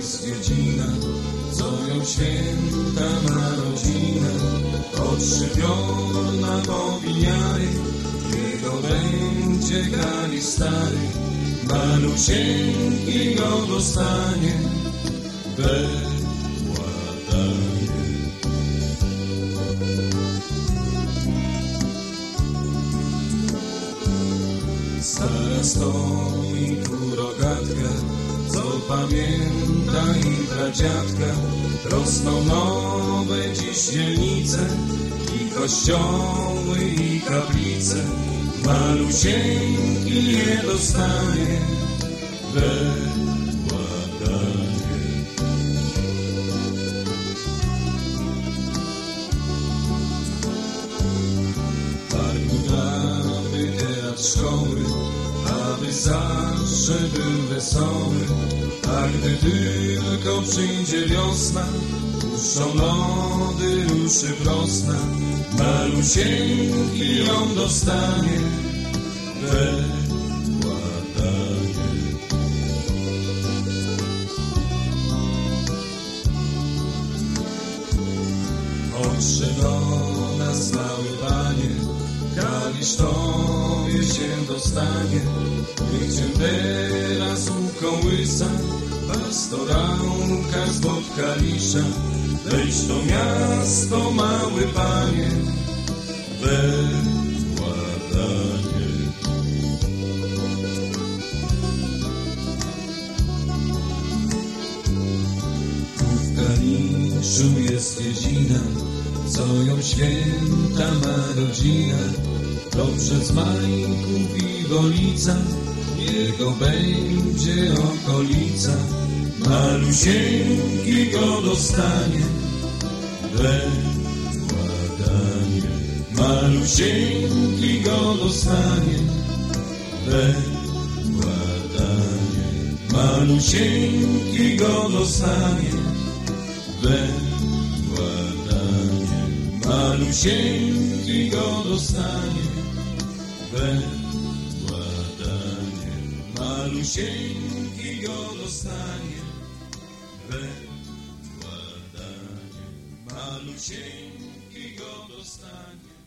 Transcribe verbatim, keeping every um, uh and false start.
jest dziedzina, co ją święta ma rodzinę. Otrzypiona powiniary, jego będzie grali stary, malusieńki go dostanie we władanie. Stara stoi tu rogatka, co pamięta i pradziadka. Rosną nowe dziś dzielnice, i kościoły, i kaplice. Malusieńki je dostanie we władanie. Park budowy, teatr, szkoły, aby zawsze był wesoły. A gdy tylko przyjdzie wiosna, puszczą lody, ruszy prosna, malusieńki ją dostanie we władanie. Otrzymona znały panie, kalisz tobie się dostanie. Niech cię teraz ukołysa pastorałka spod kalisza. Wejdź to miasto, mały panie, we władanie. Tu w Kaliszu jest dziedzina, co ją święta ma rodzina. To przez Majków i Wolica, jego będzie okolica. Malusieńki go dostanie we władanie. Malusieńki go dostanie we władanie. Malusieńki go dostanie we władanie. Malusieńki go dostanie we władanie. Malusieńki go dostanie we władanie. Malusieńki go dostanie.